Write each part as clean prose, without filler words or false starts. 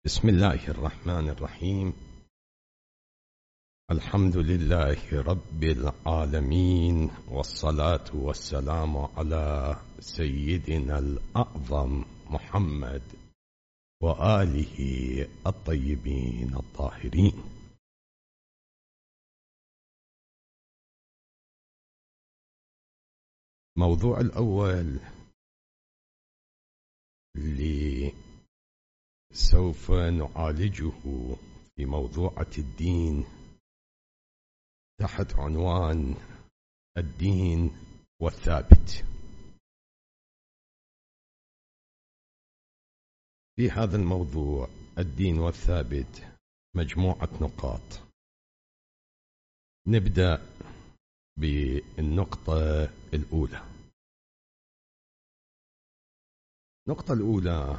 بسم الله الرحمن الرحيم. الحمد لله رب العالمين، والصلاة والسلام على سيدنا الأعظم محمد وآله الطيبين الطاهرين. موضوع الأول اللي سوف نعالجه في موضوعة الدين تحت عنوان الدين والثابت. في هذا الموضوع الدين والثابت مجموعة نقاط. نبدأ بالنقطة الأولى. النقطة الأولى: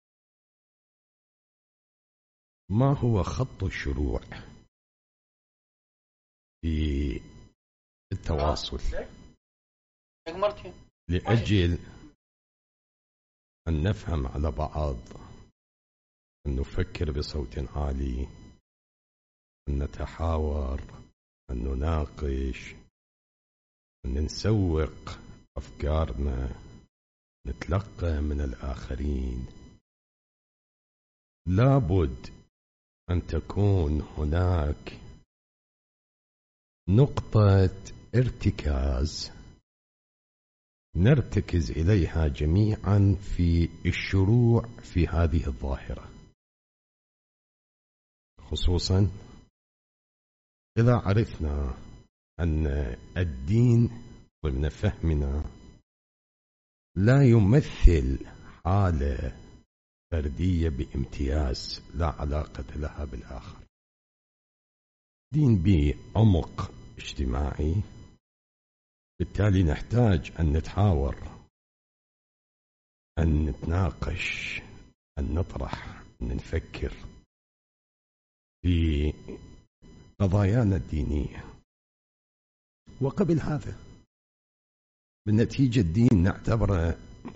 ما هو خط الشروع في التواصل لأجل أن نفهم على بعض، أن نفكر بصوت عالي، أن نتحاور، أن نناقش، أن نسوق أفكارنا، نتلقى من الآخرين. لابد أن تكون هناك نقطة ارتكاز نرتكز إليها جميعا في الشروع في هذه الظاهرة، خصوصا إذا عرفنا أن الدين ضمن فهمنا لا يمثل حالة فردية بامتياز لا علاقة لها بالآخر. دين بعمق اجتماعي، بالتالي نحتاج أن نتحاور، أن نتناقش، أن نطرح، أن نفكر في قضايانا الدينية. وقبل هذا بالنتيجة الدين نعتبره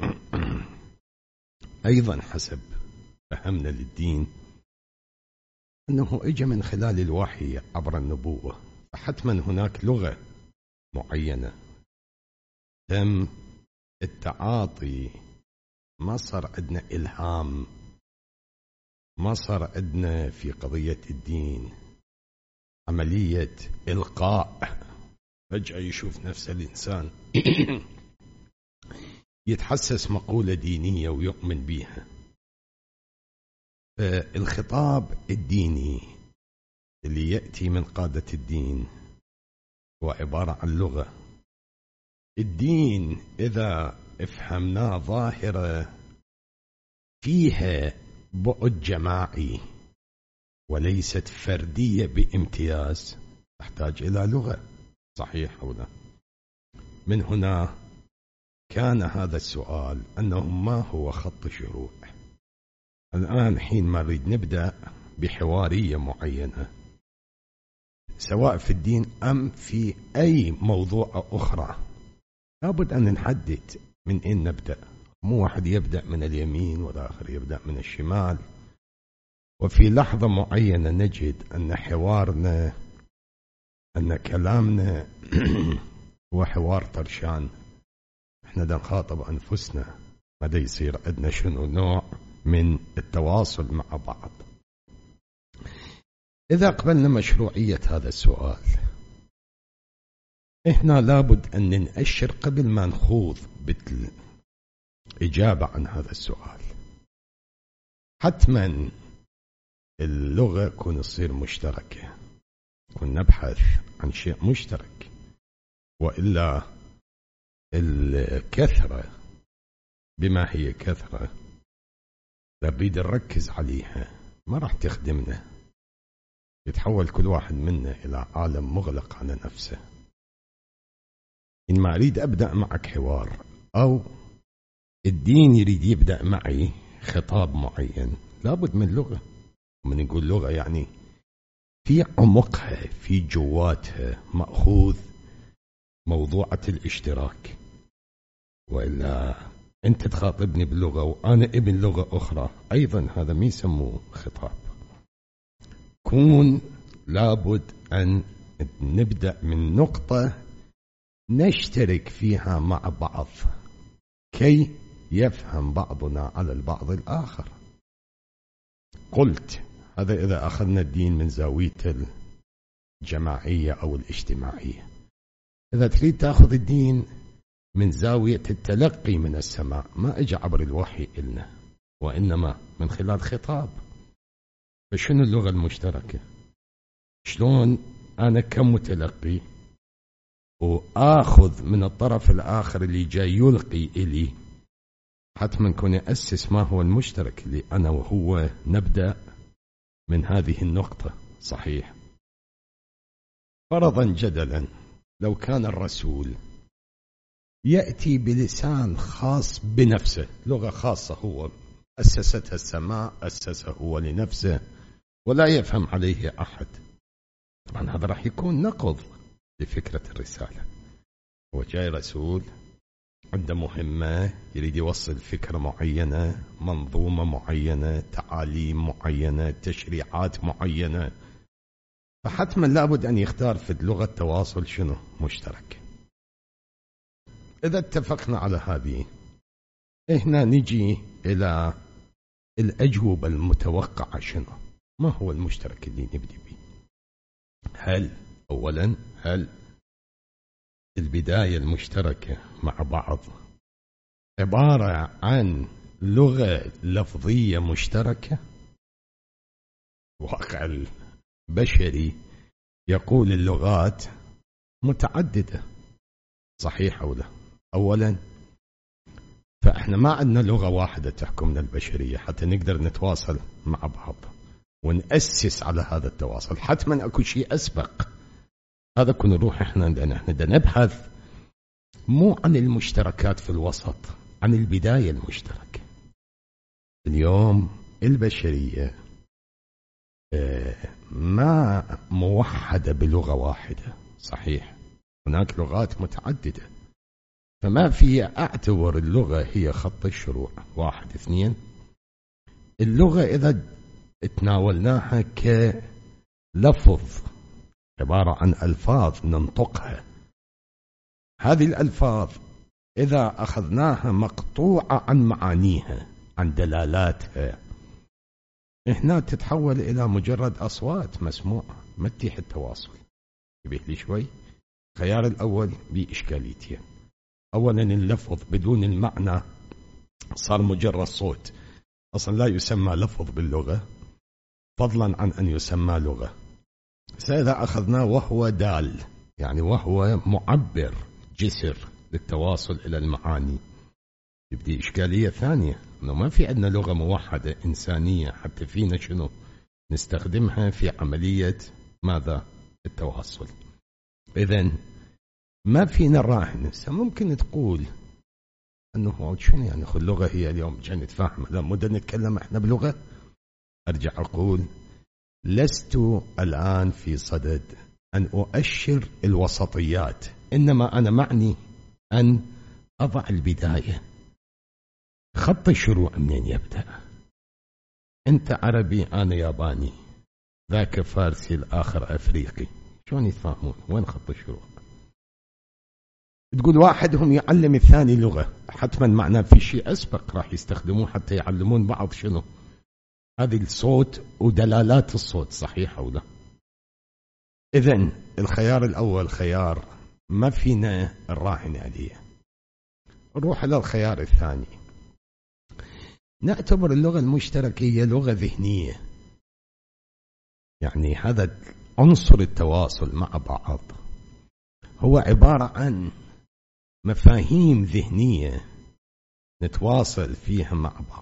أيضا حسب فهمنا للدين أنه إجا من خلال الوحي عبر النبوة، فحتما هناك لغة معينة تم التعاطي. ما صار عندنا إلهام، ما صار عندنا في قضية الدين عملية إلقاء. فجأة يشوف نفس الإنسان يتحسس مقولة دينية ويؤمن بها. الخطاب الديني اللي يأتي من قادة الدين هو عبارة عن لغة. الدين إذا افهمناه ظاهرة فيها بعد جماعي وليست فردية بامتياز، تحتاج إلى لغة، صحيح أو لا؟ من هنا كان هذا السؤال أنه ما هو خط شروع. الآن حين ما نريد نبدأ بحوارية معينة، سواء في الدين أم في أي موضوع أخرى، لابد أن نحدد من أين نبدأ. مو واحد يبدأ من اليمين والآخر يبدأ من الشمال، وفي لحظة معينة نجد أن حوارنا، أن كلامنا هو حوار طرشان. احنا دا نخاطب أنفسنا، ماذا يصير عندنا شنو نوع من التواصل مع بعض. إذا قبلنا مشروعية هذا السؤال، إحنا لابد أن ننأشر قبل ما نخوض بالإجابة عن هذا السؤال. حتما اللغة كون تصير مشتركة، كون نبحث عن شيء مشترك، وإلا الكثرة بما هي كثرة نريد نركز عليها ما راح تخدمنا، يتحول كل واحد منا إلى عالم مغلق على نفسه. إن ما أريد أبدأ معك حوار أو الدين يريد يبدأ معي خطاب معين، لابد من لغة. ومن نقول لغة يعني في عمقها، في جواتها مأخوذ موضوعة الاشتراك، وإلا أنت تخاطبني باللغة وأنا ابن لغة أخرى أيضا، هذا ما يسموه خطاب. كون لابد أن نبدأ من نقطة نشترك فيها مع بعض كي يفهم بعضنا على البعض الآخر. قلت هذا إذا أخذنا الدين من زاوية الجماعية أو الاجتماعية. إذا تريد تأخذ الدين من زاوية التلقي من السماء، ما أجى عبر الوحي إلنا وإنما من خلال خطاب. فشنو اللغة المشتركة؟ شلون أنا كمتلقي وآخذ من الطرف الآخر اللي جاي يلقي إلي، حتما كون أسس ما هو المشترك اللي أنا وهو نبدأ من هذه النقطة. صحيح. فرضا جدلا لو كان الرسول يأتي بلسان خاص بنفسه، لغة خاصة هو أسستها السماء، أسسها هو لنفسه ولا يفهم عليه أحد، طبعا هذا راح يكون نقض لفكرة الرسالة. هو جاي رسول عنده مهمة، يريد يوصل فكرة معينة، منظومة معينة، تعاليم معينة، تشريعات معينة، فحتما لابد أن يختار في اللغة التواصل شنو مشترك. إذا اتفقنا على هذه، هنا نجي إلى الأجوبة المتوقعة. شنو ما هو المشترك اللي نبدي به؟ هل البداية المشتركة مع بعض عبارة عن لغة لفظية مشتركة؟ واقع البشري يقول اللغات متعددة، صحيح أو لا؟ أولا فإحنا ما عندنا لغة واحدة تحكمنا البشرية حتى نقدر نتواصل مع بعض ونأسس على هذا التواصل. حتما أكو شيء أسبق هذا. كنا نروح إحنا نبحث مو عن المشتركات في الوسط، عن البداية المشتركة. اليوم البشرية ما موحدة بلغة واحدة، صحيح هناك لغات متعددة، فما في أعتبر اللغة هي خط الشروع. 1 2. اللغة إذا تناولناها كلفظ عبارة عن ألفاظ ننطقها، هذه الألفاظ إذا أخذناها مقطوعة عن معانيها، عن دلالاتها، هنا تتحول إلى مجرد أصوات مسموعة ما تتيح التواصل. يبيه لي شوي. الخيار الأول بإشكاليتين. أولا اللفظ بدون المعنى صار مجرد صوت، أصلا لا يسمى لفظ باللغة فضلا عن أن يسمى لغة. فإذا أخذناه وهو دال، يعني وهو معبر جسر للتواصل إلى المعاني، يبدي إشكالية ثانية، أنه ما في عندنا لغة موحدة إنسانية حتى فينا شنو نستخدمها في عملية ماذا؟ التواصل. إذن ما فينا الراحل. ممكن تقول أنه شنو يعني اللغة هي اليوم جاي نتفاهم، لا مدة نتكلم إحنا بلغة. أرجع أقول لست الآن في صدد أن أؤشر الوسطيات، إنما أنا معني أن أضع البداية. خط الشروع منين يبدأ؟ أنت عربي أنا ياباني، ذاك فارسي الآخر أفريقي، شلون يتفاهمون؟ وين خط الشروع؟ تقول واحدهم يعلم الثاني لغة، حتما معناه في شيء أسبق راح يستخدموه حتى يعلمون بعض شنو؟ هذه الصوت ودلالات الصوت، صحيح أو لا؟ إذن الخيار الأول خيار ما فينا الراهن عليه. نروح إلى الخيار الثاني، نعتبر اللغة المشتركة هي لغة ذهنية، يعني هذا عنصر التواصل مع بعض هو عبارة عن مفاهيم ذهنية نتواصل فيها مع بعض،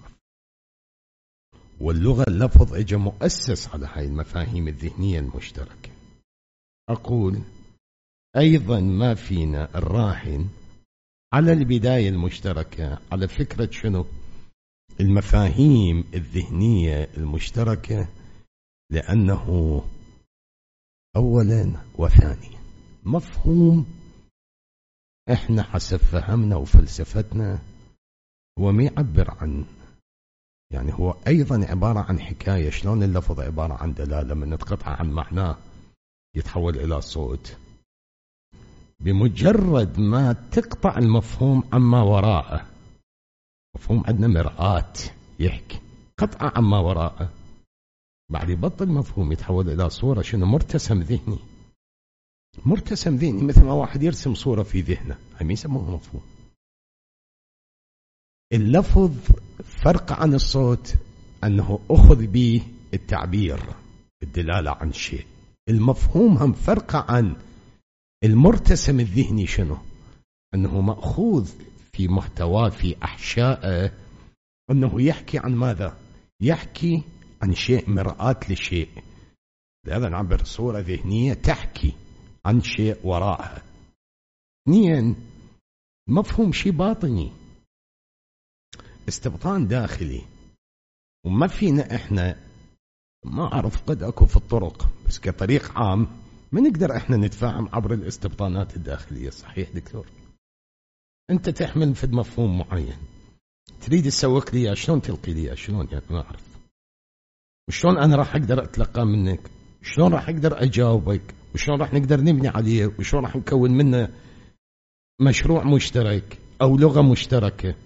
واللغة اللفظ اجى مؤسس على هاي المفاهيم الذهنية المشتركة. أقول أيضا ما فينا الراهن على البداية المشتركة، على فكرة شنو؟ المفاهيم الذهنية المشتركة، لأنه أولا وثانيا مفهوم إحنا حسب فهمنا وفلسفتنا هو ما يعبر عن، يعني هو أيضا عبارة عن حكاية. شلون اللفظ عبارة عن دلالة من نتقطع عن معناه يتحول إلى صوت؟ بمجرد ما تقطع المفهوم عما وراءه، مفهوم عندنا مرآة يحكي، قطع عما وراءه، بعد يبطل مفهوم يتحول إلى صورة. شنو؟ مرتسم ذهني. مرتسم ذهني مثل ما واحد يرسم صورة في ذهنه، هم يسموه مفهوم. اللفظ فرق عن الصوت أنه أخذ به التعبير، الدلالة عن شيء. المفهوم هم فرق عن المرتسم الذهني. شنو؟ أنه مأخوذ في محتواه في أحشائه، أنه يحكي عن ماذا؟ يحكي عن شيء، مرآة لشيء. لهذا نعبر صورة ذهنية تحكي عن شيء وراءها. اثنين، مفهوم شيء باطني، استبطان داخلي. وما فينا احنا، ما أعرف قد أكو في الطرق، بس كطريق عام ما نقدر احنا نتفاهم عبر الاستبطانات الداخلية. صحيح دكتور؟ انت تحمل في مفهوم معين، تريد تسوق لي، شلون تلقي لي؟ شلون يعني؟ ما أعرف. وشلون أنا راح أقدر أتلقى منك؟ شلون راح أقدر أجاوبك؟ وشلون راح نقدر نبني عليه؟ وشلون راح نكون منه مشروع مشترك أو لغة مشتركة؟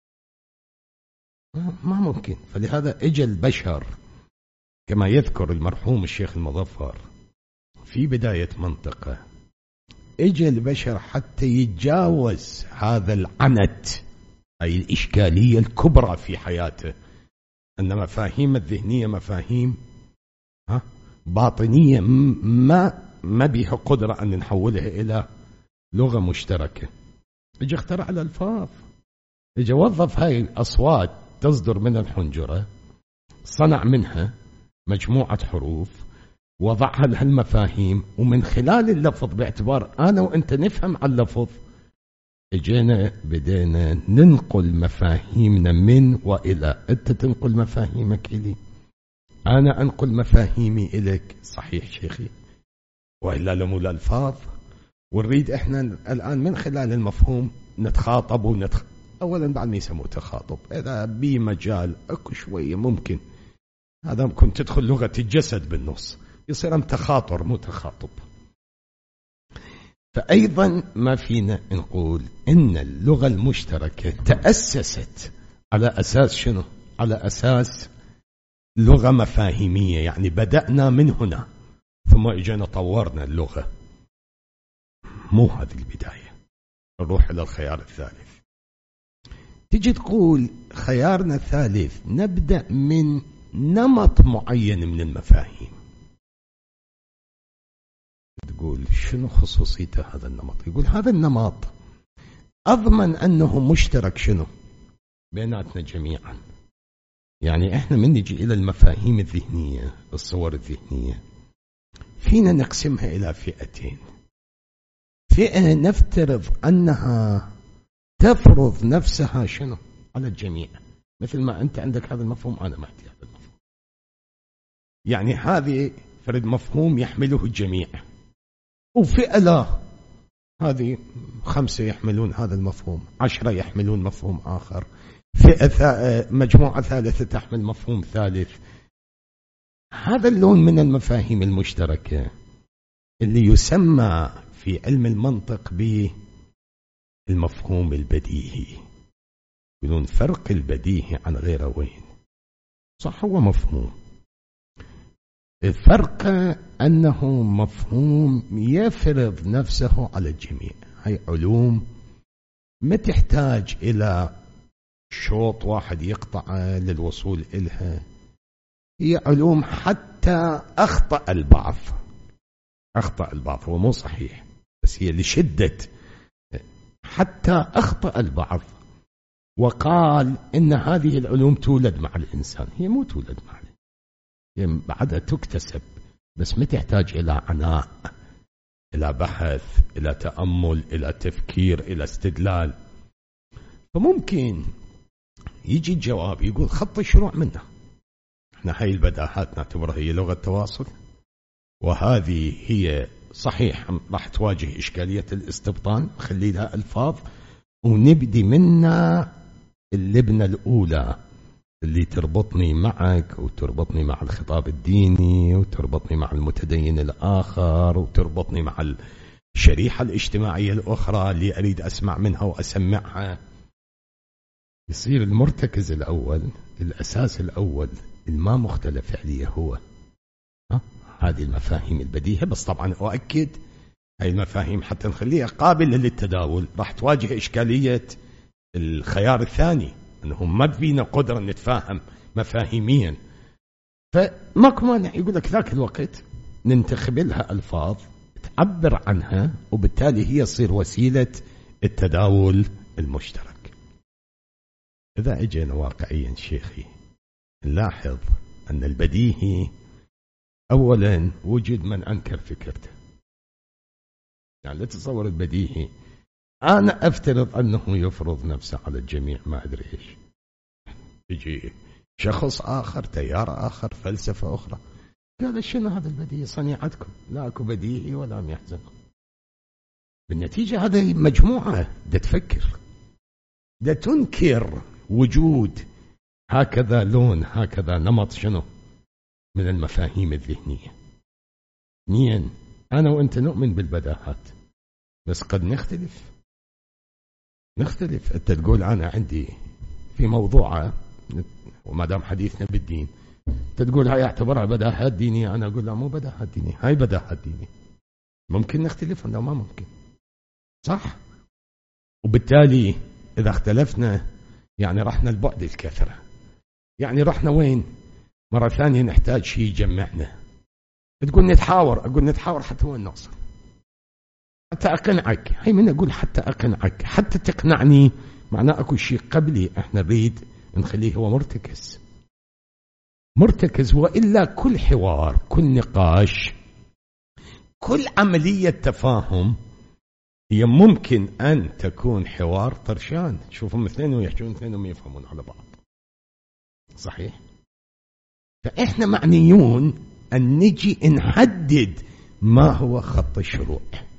ما ممكن. فلهذا اجى البشر كما يذكر المرحوم الشيخ المظفر في بداية منطقة، اجى البشر حتى يتجاوز هذا العنت، أي الإشكالية الكبرى في حياته، أن مفاهيم الذهنية مفاهيم باطنية ما بها قدرة أن نحولها إلى لغة مشتركة. اجى اخترع الألفاظ، اجى وظف هاي الأصوات تصدر من الحنجرة، صنع منها مجموعة حروف، وضعها لها المفاهيم، ومن خلال اللفظ، باعتبار أنا وأنت نفهم على اللفظ، اجينا بدينا ننقل مفاهيمنا من وإلى. أنت تنقل مفاهيمك إلي، أنا أنقل مفاهيمي إليك. صحيح شيخي؟ وإلا لمو الألفاظ. ونريد إحنا الآن من خلال المفهوم نتخاطب أولا بعد ما يسموه تخاطب، إذا بمجال أكو شوية ممكن هذا ممكن تدخل لغة الجسد بالنص، يصير تخاطر مو تخاطب. فأيضا ما فينا نقول إن اللغة المشتركة تأسست على أساس شنو؟ على أساس لغة مفاهيمية، يعني بدأنا من هنا ثم اجينا طورنا اللغة. مو هذه البداية. نروح إلى الخيار الثالث. تجي تقول خيارنا الثالث نبدأ من نمط معين من المفاهيم. تقول شنو خصوصيته هذا النمط؟ يقول هذا النمط أضمن أنه مشترك شنو؟ بيناتنا جميعا. يعني إحنا من نجي إلى المفاهيم الذهنية، الصور الذهنية، فينا نقسمها إلى فئتين. فئة نفترض أنها تفرض نفسها شنو؟ على الجميع، مثل ما أنت عندك هذا المفهوم أنا ما عندي هذا المفهوم. يعني هذه فرد مفهوم يحمله الجميع، وفئة لا، هذه 5 يحملون هذا المفهوم، 10 يحملون مفهوم آخر، فئة مجموعة ثالثة تحمل مفهوم ثالث. هذا اللون من المفاهيم المشتركة اللي يسمى في علم المنطق بالمفهوم البديهي. يقولون فرق البديهي عن غيره وين؟ صح، هو مفهوم، الفرق أنه مفهوم يفرض نفسه على الجميع. هاي علوم ما تحتاج إلى شوط واحد يقطع للوصول إلها. هي علوم حتى أخطأ البعض، هو مو صحيح، بس هي لشدة حتى أخطأ البعض وقال إن هذه العلوم تولد مع الإنسان. هي مو تولد مع الإنسان، هي بعدها تكتسب، بس ما تحتاج إلى عناء، إلى بحث، إلى تأمل، إلى تفكير، إلى استدلال. فممكن يجي الجواب يقول خط الشروع منه. احنا هاي البداهات نعتبرها هي لغة تواصل، وهذه هي صحيح راح تواجه إشكالية الاستبطان، خلي لها ألفاظ ونبدي منا اللبنة الأولى اللي تربطني معك وتربطني مع الخطاب الديني وتربطني مع المتدين الآخر وتربطني مع الشريحة الاجتماعية الأخرى اللي أريد أسمع منها وأسمعها. يصير المرتكز الأول، الأساس الأول الما مختلف عليه هو هذه المفاهيم البديهة. بس طبعا أؤكد هاي المفاهيم حتى نخليها قابلة للتداول راح تواجه إشكالية الخيار الثاني، أنه ما فينا قدرة نتفاهم مفاهيميا. فماكو مانع يقول لك ذاك الوقت ننتخب لها ألفاظ تعبر عنها، وبالتالي هي تصير وسيلة التداول المشترك. إذا اجينا واقعيا شيخي نلاحظ أن البديهي أولا وجد من أنكر فكرته. يعني لا تتصور البديهي أنا أفترض أنه يفرض نفسه على الجميع، ما أدري إيش، يجي شخص آخر، تيار آخر، فلسفة أخرى، قال شنو هذا البديهي صنيعتكم، لا أكو بديهي ولا يحزنكم. بالنتيجة هذه مجموعة دا تفكر، دا تنكر وجود هكذا لون، هكذا نمط شنو من المفاهيم الذهنية. اثنين، أنا وأنت نؤمن بالبداهات، بس قد نختلف. أنت تقول أنا عندي في موضوع، وما دام حديثنا بالدين، أنت تقول هاي اعتبرها بداهات دينية، أنا أقول لا مو بداهات دينية، هاي بداهات دينية. ممكن نختلف ولا ما ممكن؟ صح. وبالتالي إذا اختلفنا يعني رحنا البعد الكثرة، يعني رحنا وين؟ مرة ثانية نحتاج شيء يجمعنا. تقول نتحاور، أقول نتحاور حتى وين نوصل؟ حتى أقنعك. هاي من أقول حتى أقنعك، حتى تقنعني معناه أكو شيء قبلي احنا نريد نخليه هو مرتكز. وإلا كل حوار، كل نقاش، كل عملية تفاهم هي ممكن أن تكون حوار طرشان، تشوفهم اثنين ويحجون اثنين وما يفهمون على بعض. صحيح. فإحنا معنيون أن نجي نحدد ما هو خط الشروع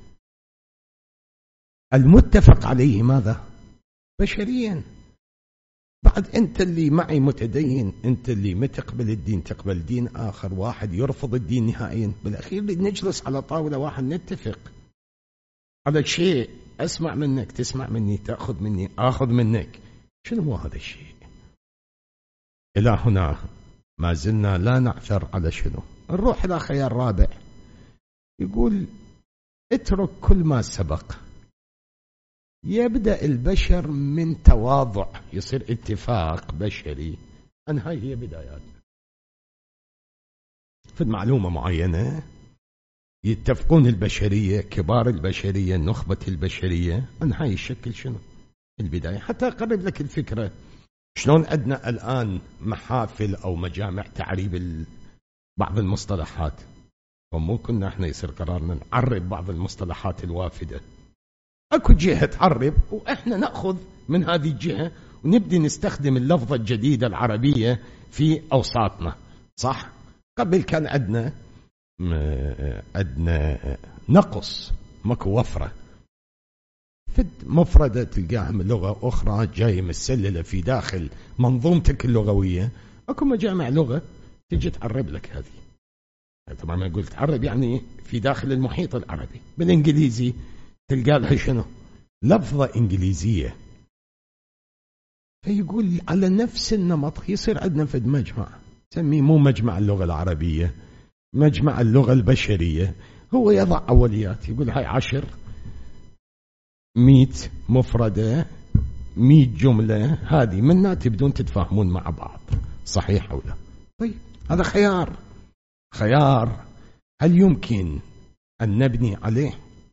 المتفق عليه. ماذا؟ بشريا. بعد أنت اللي معي متدين، أنت اللي ما تقبل الدين تقبل دين آخر، واحد يرفض الدين نهائيا، بالأخير نجلس على طاولة واحد نتفق على شيء، أسمع منك تسمع مني، تأخذ مني آخذ منك. شنو هو هذا الشيء؟ إلى هنا ما زلنا لا نعثر على شنو؟ نروح إلى خيار رابع يقول اترك كل ما سبق. يبدأ البشر من تواضع، يصير اتفاق بشري أن هاي هي بداياتنا في معلومة معينة، يتفقون البشرية، كبار البشرية، نخبة البشرية، أن هاي الشكل شنو البداية. حتى أقرب لك الفكرة، شلون عندنا الآن محافل أو مجامع تعريب بعض المصطلحات، ومو كنا احنا يصير قرارنا نعرب بعض المصطلحات الوافدة. اكو جهة تعرب واحنا نأخذ من هذه الجهة ونبدي نستخدم اللفظة الجديدة العربية في أوساطنا. صح. قبل كان عندنا نقص، ماكو وفرة، فد مفردة تلقاها من لغة أخرى جاية متسللة في داخل منظومتك اللغوية. اكو مجامع لغة تجي تعرب لك هذه. طبعا ما قلت تعرب يعني في داخل المحيط العربي. بالإنجليزي تلقى لها شنو لفظة إنجليزية. فيقول على نفس النمط يصير عندنا فد مجمع سميه مو مجمع اللغة العربية، مجمع اللغة البشرية. هو يضع أوليات، يقول هاي 10 100 مفردة 100 جملة، هذه منها تبدون تتفاهمون مع بعض. صحيح أو لا؟ طيب هذا خيار هل يمكن أن نبني عليه؟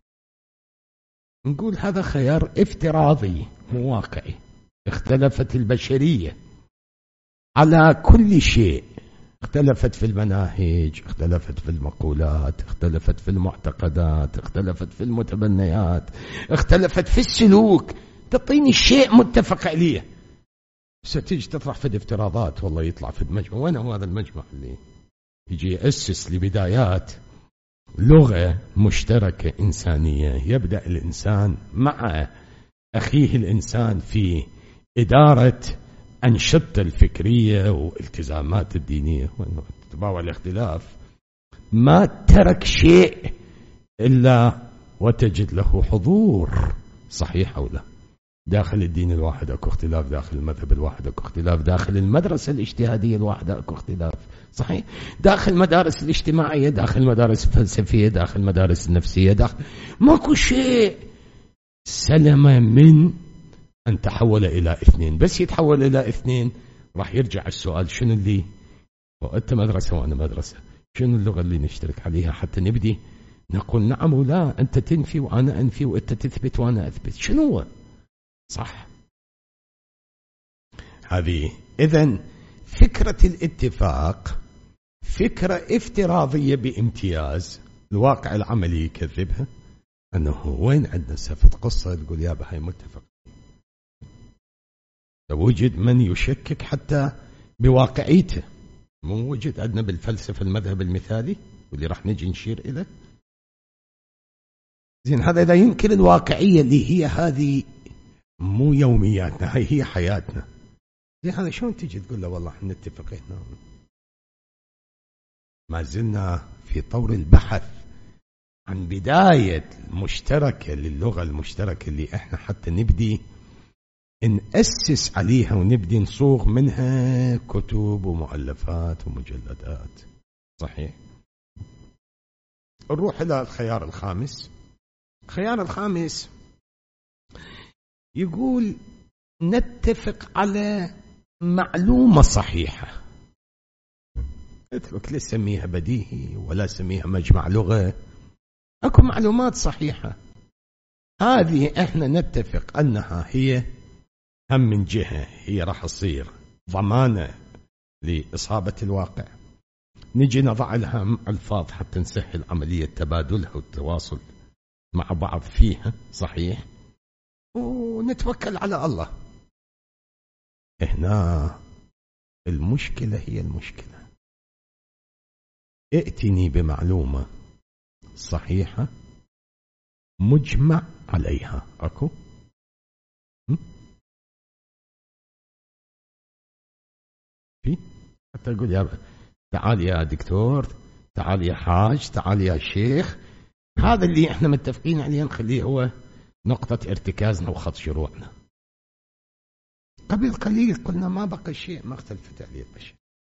نقول هذا خيار افتراضي مو واقعي. اختلفت البشرية على كل شيء، اختلفت في المناهج، اختلفت في المقولات، اختلفت في المعتقدات، اختلفت في المتبنيات، اختلفت في السلوك. تعطيني الشيء متفق عليه، ستيجي تطرح في الافتراضات، والله يطلع في المجمع. وين هو هذا المجمع اللي يجي يأسس لبدايات لغة مشتركة إنسانية؟ يبدأ الإنسان مع أخيه الإنسان في إدارة أنشطة الفكرية والتزامات الدينية تباوع الاختلاف، ما ترك شيء إلا وتجد له حضور. صحيح أو لا؟ داخل الدين الواحد أكو اختلاف، داخل المذهب الواحد أكو اختلاف، داخل المدرسة الاجتهادية الواحدة أكو اختلاف. صحيح؟ داخل المدارس الاجتماعية، داخل المدارس الفلسفية، داخل المدارس النفسية، ماكو شيء سلم من أن تحول إلى اثنين. بس يتحول إلى اثنين راح يرجع السؤال شنو اللي وأنت مدرسة وأنا مدرسة، شنو اللغة اللي نشترك عليها حتى نبدي نقول نعم ولا، أنت تنفي وأنا أنفي وأنت تثبت وأنا أثبت، شنو هو؟ صح. هذه إذن فكرة الاتفاق فكرة افتراضية بامتياز، الواقع العملي يكذبها. أنه وين عندنا سفة قصة تقول يا بهاي متفق، وجد من يشكك حتى بواقعيته. مو وجد عندنا بالفلسفة المذهب المثالي واللي راح نجي نشير إليه. زين، هذا إذا ينكر الواقعية اللي هي هذه مو يومياتنا، هي حياتنا. زين، هذا شلون تجي تقول له والله احنا نتفق هنا؟ ما زلنا في طور البحث عن بداية المشتركة للغة المشتركة اللي احنا حتى نبدي نأسس عليها ونبدي نصوغ منها كتب ومؤلفات ومجلدات. صحيح. نروح إلى الخيار الخامس. الخيار الخامس يقول نتفق على معلومة صحيحة. اترك، لا سميها بديهي ولا سميها مجمع لغة، اكو معلومات صحيحة. هذه احنا نتفق انها هي هم من جهة هي راح تصير ضمانة لإصابة الواقع، نجي نضع لها ألفاظ حتى نسهل عملية تبادلها والتواصل مع بعض فيها. صحيح. ونتوكل على الله. هنا المشكلة هي المشكلة، ائتني بمعلومة صحيحة مجمع عليها. أكو في حتى يقول يا تعال يا دكتور، تعال يا حاج، تعال يا شيخ، هذا اللي احنا متفقين عليه نخليه هو نقطة ارتكازنا وخط شروعنا. قبل قليل قلنا ما بقى شيء ما اختلفت عليه البشر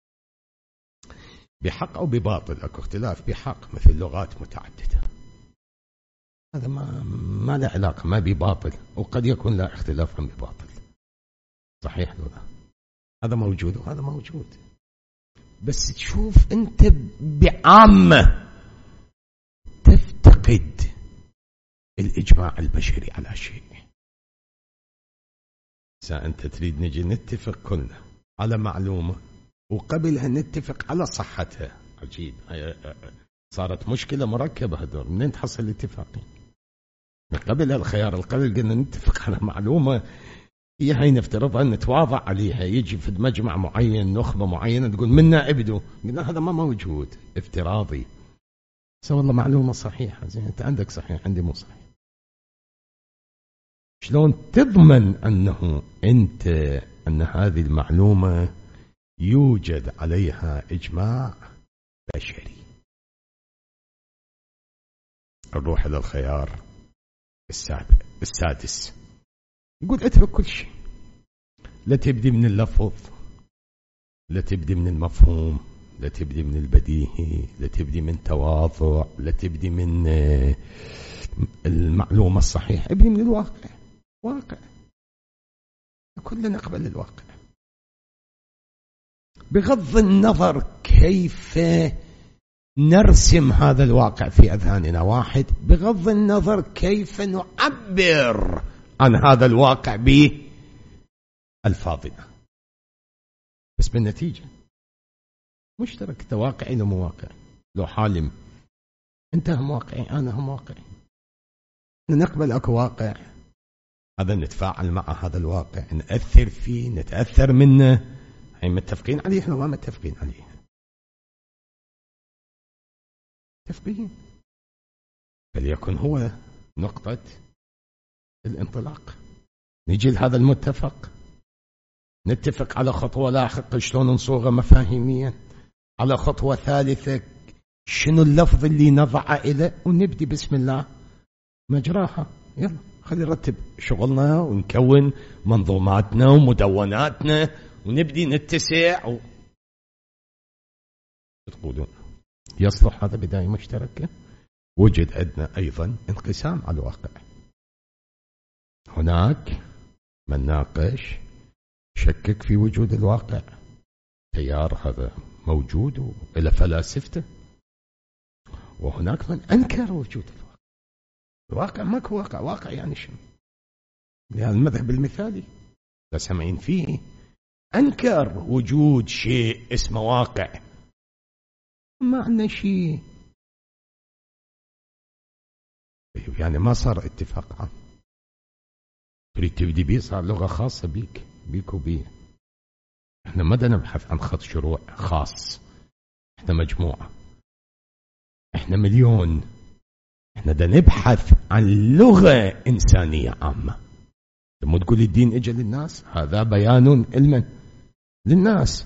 بحق أو بباطل. أكو اختلاف بحق مثل لغات متعددة، هذا ما له علاقة، ما بباطل، وقد يكون لا اختلاف بباطل. صحيح ولا؟ هذا موجود وهذا موجود. بس تشوف أنت بعامة تفتقد الإجماع البشري على شيء. أنت تريد نجي نتفق كلنا على معلومة وقبلها نتفق على صحتها. عجيب، صارت مشكلة مركبة. هذول منين تحصل الاتفاقين؟ قبل الخيار القبل قلنا نتفق على معلومة هي هاي نفترضها نتواضع عليها، يجي في مجمع معين نخبة معينة تقول منا ابدوا، قلنا هذا ما موجود، افتراضي. والله معلومة صحيحة. زين، انت عندك صحيح، عندي مو صحيح. شلون تضمن أن هذه المعلومة يوجد عليها إجماع بشري؟ نروح إلى الخيار السادس. يقول اترك كل شيء، لا تبدي من اللفظ، لا تبدي من المفهوم، لا تبدي من البديهي، لا تبدي من تواضع، لا تبدي من المعلومة الصحيحة، ابدي من الواقع. واقع، كلنا نقبل الواقع بغض النظر كيف نرسم هذا الواقع في أذهاننا. واحد، بغض النظر كيف نعبر عن هذا الواقع بألفاظنا، بس بالنتيجة مشترك. تواقعي لو مواقع، لو حالم انت هم واقعي أنا هم واقعي، نقبل أكو واقع، هذا نتفاعل مع هذا الواقع، نأثر فيه، نتأثر منه. هاي متفقين عليه ولا ما متفقين عليه؟ متفقين، فليكن هو نقطة الانطلاق. نجي لهذا المتفق نتفق على خطوة لاحقة شلون نصوغه مفاهيميا، على خطوة ثالثة شنو اللفظ اللي نضعه إليه، ونبدي بسم الله مجراها. يلا خلي نرتب شغلنا ونكون منظوماتنا ومدوناتنا ونبدي نتسع تقولون يصلح هذا بداية مشتركة؟ وجد عندنا أيضا انقسام على الواقع. هناك من ناقش شكك في وجود الواقع، تيار هذا موجود وإلى فلاسفته، وهناك من أنكر وجود الواقع. الواقع ماكو واقع، واقع يعني شنو؟ لهذا المذهب المثالي لا سمعين فيه أنكر وجود شيء اسمه واقع، معنى شيء يعني ما صار اتفاق عام. تريد تبدي بيه صار لغة خاصة بيك وبيه. احنا ما بدنا نبحث عن خط شروع خاص، احنا مجموعة، احنا مليون، احنا بدنا نبحث عن لغة إنسانية عامة. لما تقول الدين اجى للناس، هذا بيان للناس،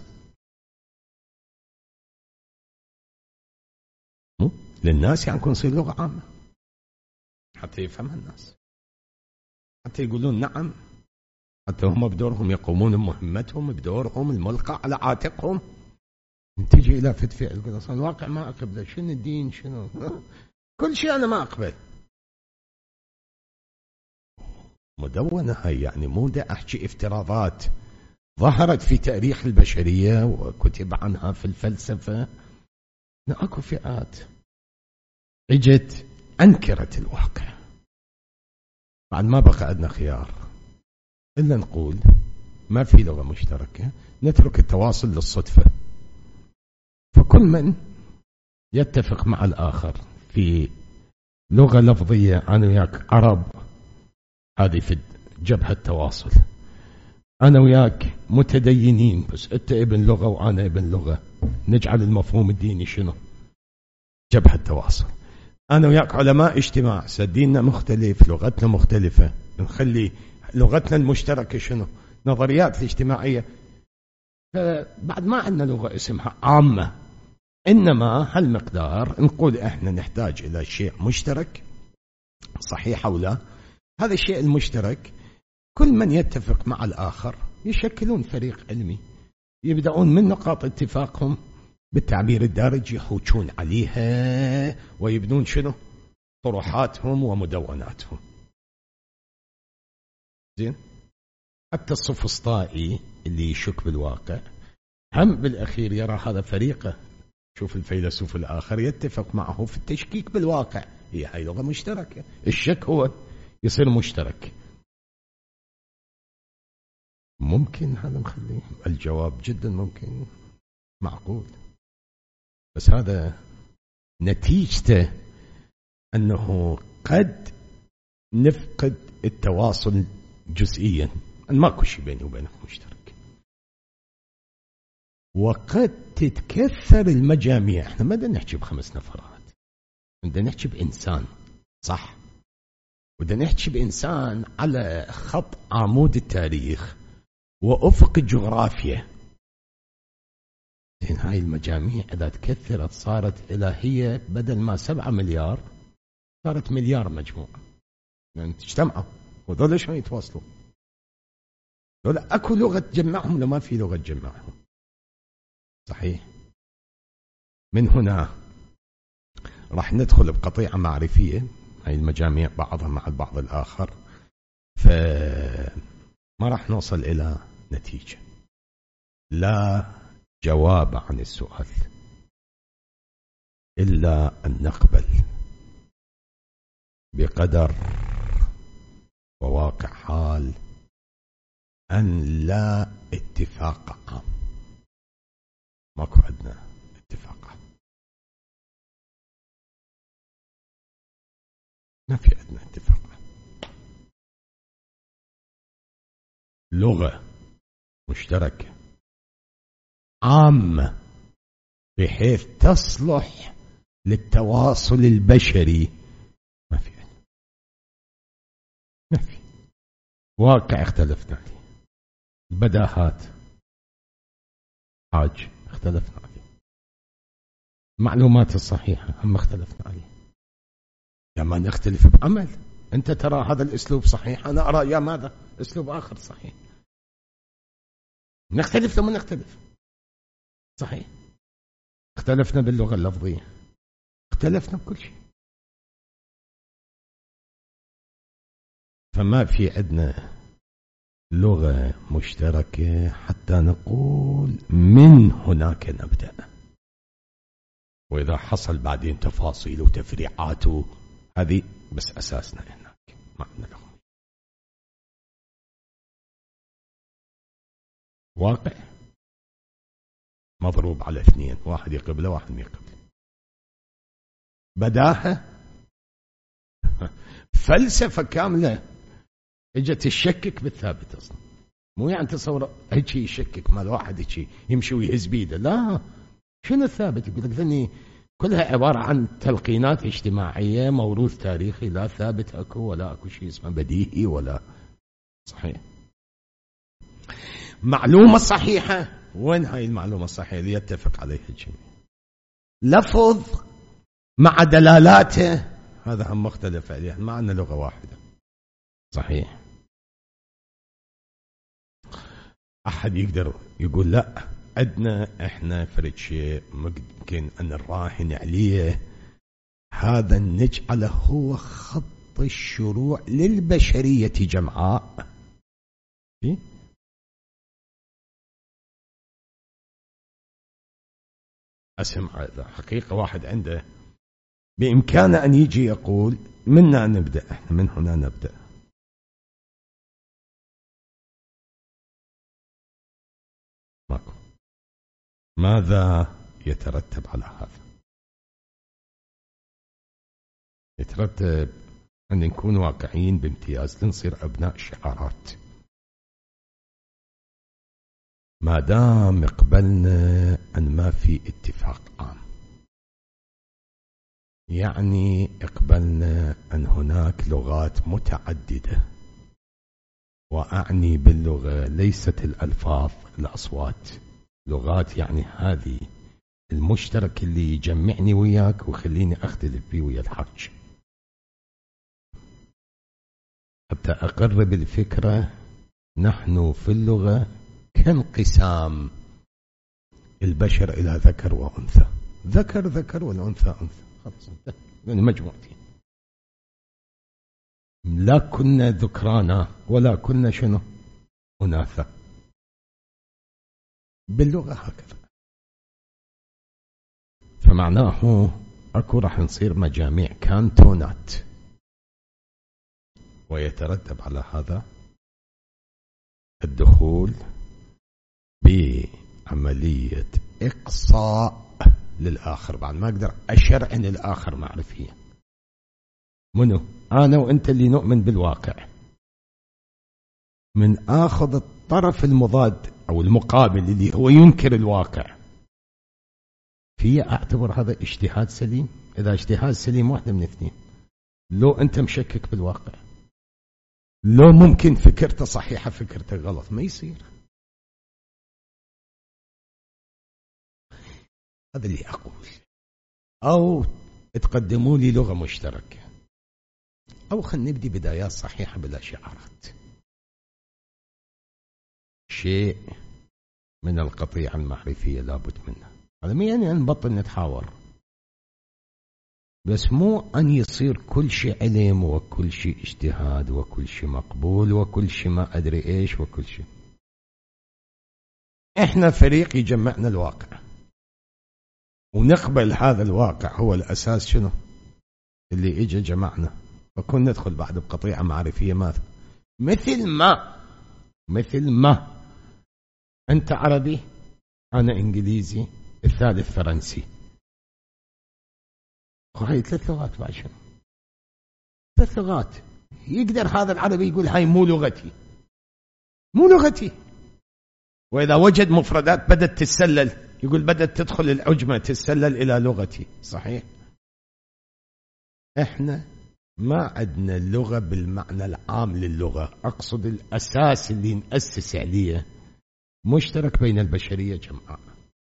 للناس يعني يكون لغة عامة حتى يفهمها الناس، حتى يقولون نعم، حتى هم بدورهم يقومون بمهمتهم، بدورهم الملقى على عاتقهم. تجي إلى فتفئة تقول أصلا الواقع ما أقبله، شنو الدين شنو كل شيء أنا ما أقبل. مدونة هاي يعني مو دا أحكي افتراضات ظهرت في تاريخ البشرية وكتب عنها في الفلسفة. أكو فئات اجت أنكرت الواقع، بعد ما بقى عندنا خيار إلا نقول ما في لغة مشتركة، نترك التواصل للصدفة. فكل من يتفق مع الآخر في لغة لفظية، أنا وياك عرب، هذه في جبهة التواصل. أنا وياك متدينين بس أنت ابن لغة وأنا ابن لغة، نجعل المفهوم الديني شنو؟ جبهة التواصل. أنا وياك علماء اجتماع، ديننا مختلف، لغتنا مختلفة، نخلي لغتنا المشتركة شنو؟ نظريات الاجتماعية. بعد ما عندنا لغة اسمها عامة، إنما هالمقدار نقول إحنا نحتاج إلى شيء مشترك، صحيح أو لا؟ هذا الشيء المشترك كل من يتفق مع الآخر يشكلون فريق علمي، يبدأون من نقاط اتفاقهم بالتعبير الدارج يحوشون عليها ويبنون شنو؟ طروحاتهم ومدوناتهم. زين؟ حتى السوفسطائي اللي يشك بالواقع هم بالأخير يرى هذا فريقه. شوف الفيلسوف الآخر يتفق معه في التشكيك بالواقع، هي هاي لغة مشتركة، الشك هو يصير مشترك. ممكن هذا نخليه الجواب جدا ممكن معقول، بس هذا نتيجته أنه قد نفقد التواصل جزئيا، ماكو شيء بيني وبينك مشترك، وقد تتكثر المجاميع. احنا ما بدنا نحكي ب5 نفرات، بدنا نحكي بإنسان، صح؟ بدنا نحكي بإنسان على خط عمود التاريخ وأفق الجغرافيا. لأن هاي المجاميع إذا تكثرت صارت إلى هي بدل ما 7 مليار صارت مليار مجموعة، يعني تجتمعوا وذولا شلون يتواصلوا؟ ذولا أكو لغة تجمعهم لما في لغة تجمعهم، صحيح؟ من هنا راح ندخل بقطيعة معرفية، هاي المجاميع بعضها مع البعض الآخر، فما راح نوصل إلى نتيجة، لا جواب عن السؤال إلا أن نقبل بقدر وواقع حال أن لا اتفاق عام. ماكو عندنا اتفاق عام، ما في عندنا اتفاق عام. لغة مشتركة عامة بحيث تصلح للتواصل البشري، ما في عندنا، ما في. واقع اختلفنا عليه، البداهات حاج اختلفنا عليه، معلومات الصحيحة هم اختلفنا عليه. يا ما نختلف بعمل، أنت ترى هذا الأسلوب صحيح، أنا أرى يا ماذا أسلوب آخر صحيح. نختلف لما نختلف صحيح. اختلفنا باللغة اللفظية، اختلفنا بكل شيء. فما في عندنا لغة مشتركة حتى نقول من هناك نبدأ. وإذا حصل بعدين تفاصيل وتفريعات هذه بس أساسنا هناك ما عندنا لغة. واقع مضروب على اثنين، واحد يقبله واحد ما يقبله. بداهة فلسفة كاملة اجت تشكك بالثابت اصلا. مو يعني تصور هيك يشكك مال واحد هيك يمشي ويهز بيده، لا. شنو الثابت؟ يقول لك ذني كلها عبارة عن تلقينات اجتماعية، موروث تاريخي، لا ثابت اكو ولا اكو شيء اسمه بديهي ولا صحيح. معلومة صحيحة، وين هاي المعلومة الصحيحة اللي يتفق عليها الجميع؟ لفظ مع دلالاته هذا هم مختلف عليه، ما عندنا لغة واحدة صحيح. أحد يقدر يقول لا عندنا إحنا فرد شيء ممكن أن نراهن عليه، هذا نجعله هو خط الشروع للبشرية جمعاء. أسمع حقيقة واحد عنده بإمكانه أن يجي يقول منا نبدأ، إحنا من هنا نبدأ. ماكو. ماذا يترتب على هذا؟ يترتب أن نكون واقعيين بامتياز، لنصير أبناء شعارات. ما دام قبلنا أن ما في اتفاق عام، يعني قبلنا أن هناك لغات متعددة، وأعني باللغة ليست الألفاظ الأصوات، لغات يعني هذه المشترك اللي يجمعني وياك ويخليني أختلف بيه ويا الحاج حتى أقرب الفكرة. نحن في اللغة كانقسام البشر إلى ذكر وأنثى، ذكر ذكر والأنثى أنثى، خلاص يعني مجموعتين. لا كنا ذكرانا ولا كنا شنو أناثا، باللغة هكذا. فمعناه أكو راح نصير مجاميع كانتونات، ويترتب على هذا الدخول بعملية إقصاء للآخر. بعد ما أقدر أشرعن الآخر معرفيا. منو؟ أنا وأنت اللي نؤمن بالواقع، من آخذ الطرف المضاد أو المقابل اللي هو ينكر الواقع، في أعتبر هذا اجتهاد سليم. إذا اجتهاد سليم واحدة من اثنين، لو أنت مشكك بالواقع، لو ممكن فكرته صحيحة فكرته غلط، ما يصير. هذا اللي أقول. أو تقدموا لي لغة مشتركة، أو خلينا نبدي بدايات صحيحة بلا شعارات. شيء من القطيعة المعرفية لابد منه. هذا ما يعني أن نبطل نتحاور، بس مو أن يصير كل شيء علم وكل شيء اجتهاد وكل شيء مقبول وكل شيء ما أدري إيش وكل شيء. إحنا فريق يجمعنا الواقع، ونقبل هذا الواقع هو الأساس شنو اللي إجا جمعنا، وكنا ندخل بعد بقطيعة معرفية ماذا؟ مثل ما أنت عربي أنا إنجليزي الثالث فرنسي، وهي 3 لغات بعد شنو؟ 3 لغات. يقدر هذا العربي يقول هاي مو لغتي، وإذا وجد مفردات بدأت تتسلل يقول بدأت تدخل العجمة تتسلل إلى لغتي. صحيح؟ إحنا ما عندنا اللغة بالمعنى العام للغة، أقصد الأساس اللي نأسس عليه مشترك بين البشرية جمعاء.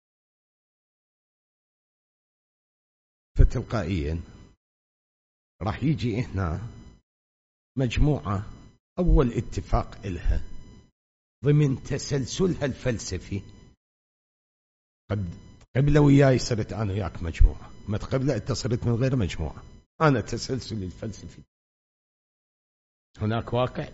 فتلقائيا راح يجي هنا مجموعة أول اتفاق إلها ضمن تسلسلها الفلسفي. قد قبل وياي صرت أنا وياك مجموعة، ما قبل أنت صرت من غير مجموعة. أنا تسلسل الفلسفي هناك واقع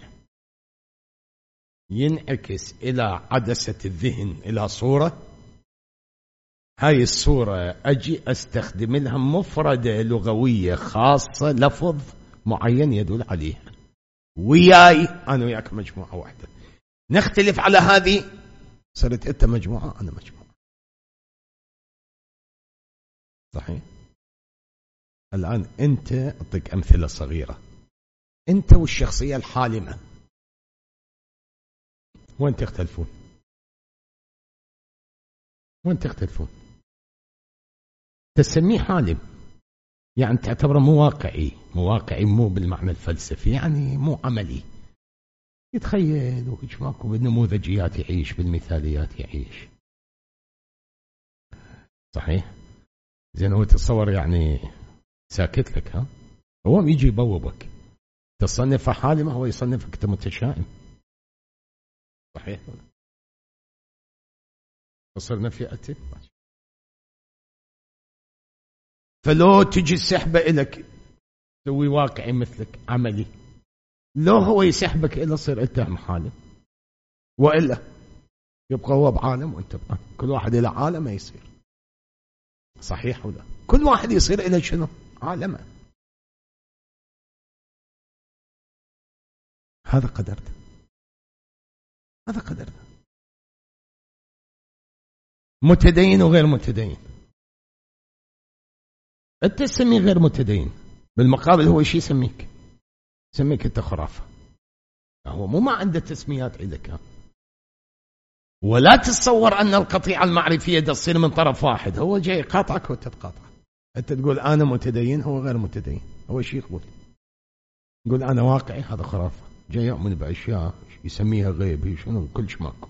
ينعكس إلى عدسة الذهن إلى صورة، هاي الصورة أجي أستخدم لها مفردة لغوية خاصة، لفظ معين يدل عليها. وياي أنا وياك مجموعة واحدة، نختلف على هذه صرت أنت مجموعة أنا مجموعة. صحيح؟ الآن أنت أعطيك أمثلة صغيرة، أنت والشخصية الحالمة وين تختلفون؟ وين تختلفون؟ تسميه حالم، يعني تعتبره مو واقعي. مو واقعي مو بالمعنى الفلسفي، يعني مو عملي، يتخيل وهيك ماكو بالنموذجيات يعيش، بالمثاليات يعيش. صحيح؟ زين هو تصور يعني ساكت لك، ها؟ هو يجي يبوبك، تصنف حالمة هو يصنفك انت متشائم. صحيح؟ وصلنا في أتي. فلو تجي السحبة إلك تسوي واقعي مثلك عملي، لو هو يسحبك إلى صير أنت حالم، وإلا يبقى هو بعالم وأنت بعالم، كل واحد إلى عالمه يصير. صحيح ولا؟ كل واحد يصير إلى شنو؟ عالمه. هذا قدرته، هذا قدرته. متدين وغير متدين، أنت تسميه غير متدين، بالمقابل هو شي يسميك؟ يسميك أنت خرافة. هو مو ما عنده تسميات عندك. ولا تتصور أن القطيعة المعرفية تصير من طرف واحد، هو جاي قاطعك وتتقاطع. أنت تقول أنا متدين، هو غير متدين، هو شي يقول؟ يقول أنا واقعي، هذا خرافة، جاي يؤمن بأشياء يسميها غيب، شنو كلش ماكو.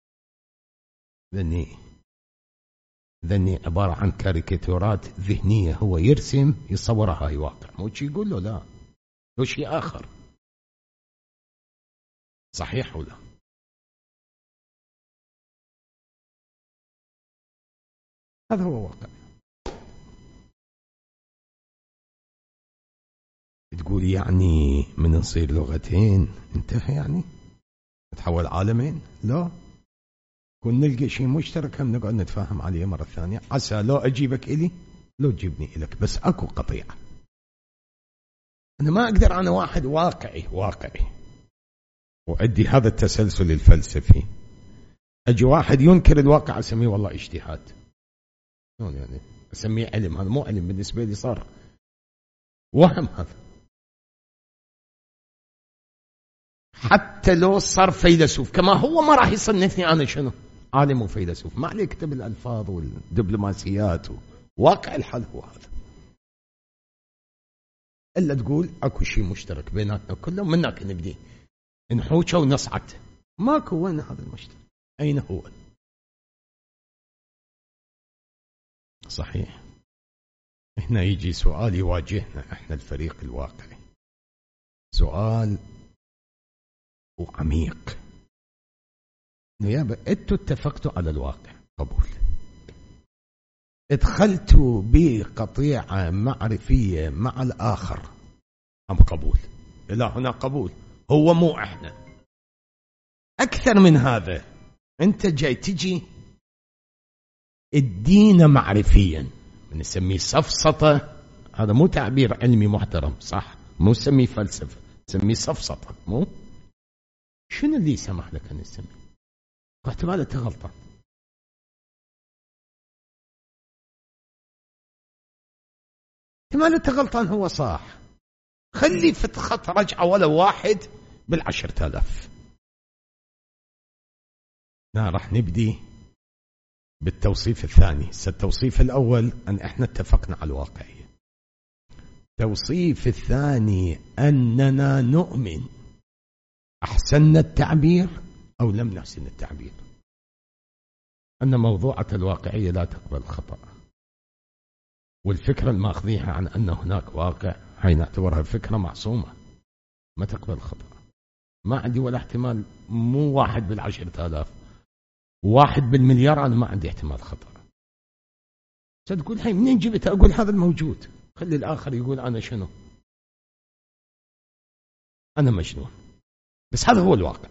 ذني عبارة عن كاريكاتورات ذهنية، هو يرسم يصورها هاي واقع، مو شي يقول له لا، هو شيء آخر. صحيح ولا؟ هذا هو واقع. تقول يعني من نصير لغتين انتهى، يعني نتحول عالمين؟ لا، كون نلقى شيء مشترك هم نقعد نتفاهم عليه مرة ثانية، عسى لو أجيبك إلي لو تجيبني إلك، بس أكو قطيعة. أنا ما أقدر أنا واحد واقعي وأدي هذا التسلسل الفلسفي، أجي واحد ينكر الواقع أسميه والله اجتهاد، يعني أسميه علم. هذا مو علم بالنسبة لي، صار وهم. هذا حتى لو صار فيلسوف كما هو ما راح يصنفني أنا شنو؟ عالم وفيلسوف. ما عليه يكتب الألفاظ والدبلوماسيات، واقع الحال هو هذا. إلا تقول أكو شيء مشترك بيناتنا كلهم، منك نبدي نحوشه ونصعد. ماكو. وين هذا المشترك؟ أين هو؟ صحيح. هنا يجي سؤال يواجهنا احنا الفريق الواقعي، سؤال وعميق. نيابة انتوا اتفقتوا على الواقع، قبول. ادخلتوا بقطيعة معرفية مع الآخر، أم قبول؟ لا، هنا قبول. هو مو احنا. أكثر من هذا، أنت جاي تجي الدين معرفيا، نسميه سفسطة. هذا مو تعبير علمي محترم، صح؟ مو نسميه فلسفة، نسميه سفسطة. مو شنو اللي سمح لك أن نسميه؟ احتمالك غلطان. احتمالك غلطان، هو صح. خلي في خط رجعة ولو واحد بال10,000. راح نبدي بالتوصيف الثاني. التوصيف الأول أن احنا اتفقنا على الواقعية. التوصيف الثاني أننا نؤمن. أحسننا التعبير أو لم نحسن التعبير؟ أن موضوعة الواقعية لا تقبل الخطأ، والفكرة الماخذيها عن أن هناك واقع هاي نعتبرها فكرة معصومة ما تقبل الخطأ. ما عندي ولا احتمال، مو 1/10,000، 1/1,000,000 أنا ما عندي احتمال خطأ. تقول هاي منين جبتها؟ أقول هذا الموجود، خلي الآخر يقول أنا شنو، أنا مجنون، بس هذا هو الواقع.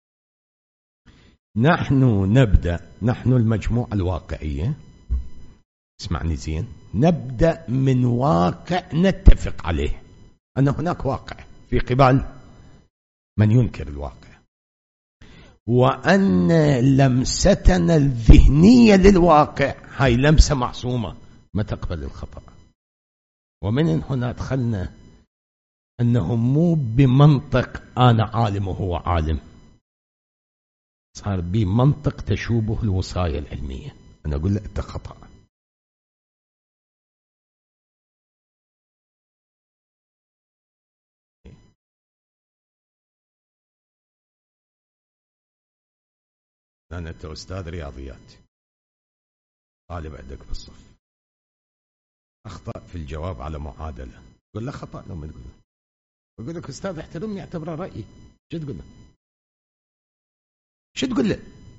نحن المجموعة الواقعية، اسمعني زين، نبدأ من واقع نتفق عليه أن هناك واقع في قبال من ينكر الواقع، وأن لمستنا الذهنية للواقع هاي لمسة معصومة ما تقبل الخطأ. ومن هنا دخلنا أنه مو بمنطق أنا عالم وهو عالم، صار بمنطق تشوبه الوصايا العلمية. أنا أقول له أنت خطأ. أنت أستاذ رياضيات، طالب عندك بالصف أخطأ في الجواب على معادلة، قل له خطأ. لما تقول له يقول لك أستاذ احترمني، اعتبره رأيي، شو تقول له؟ شو تقول له؟